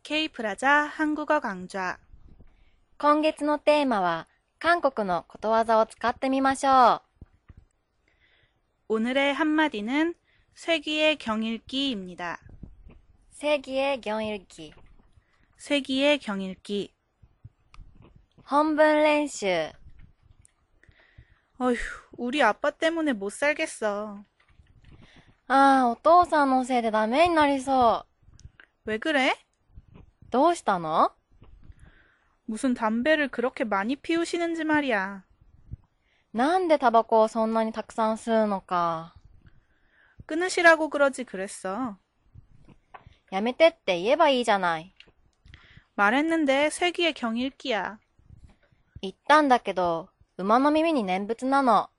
Kプラザ 한국어 강좌. 今月のテーマは、韓国のことわざを使ってみましょう。 오늘의 한마디는 세기의 경읽기입니다. 세기의 경읽기. 세기의 경읽기. 本文練習。 어휴, 우리 아빠 때문에 못 살겠어. お父さんのせいでダメになりそ 왜 그래? う。どうしたの？ 무슨 담배를 그렇게 많이 피우시는지 말이야. なんでタバコをそんなにたくさん吸うのか。 끊으시라고 그러지 그랬어. やめてって言えばいいじゃない。 말했는데 세기의 경읽기야. 言ったんだけど、馬の耳に念仏なの。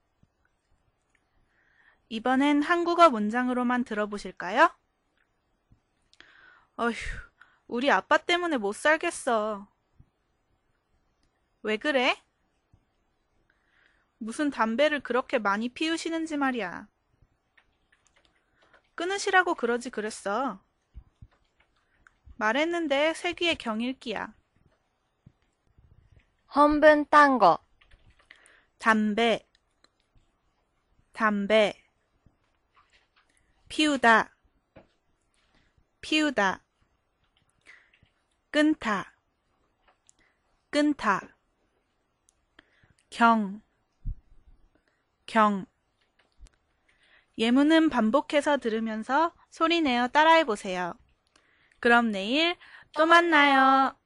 이번엔 한국어 문장으로만 들어보실까요? 어휴, 우리 아빠 때문에 못 살겠어. 왜 그래? 무슨 담배를 그렇게 많이 피우시는지 말이야. 끊으시라고 그러지 그랬어. 말했는데 세기의 경읽기야. 本文単語。 담배, 담배. 피우다, 피우다. 끊다, 끊다. 경, 경. 예문은 반복해서 들으면서 소리내어 따라해보세요. 그럼 내일 또 만나요.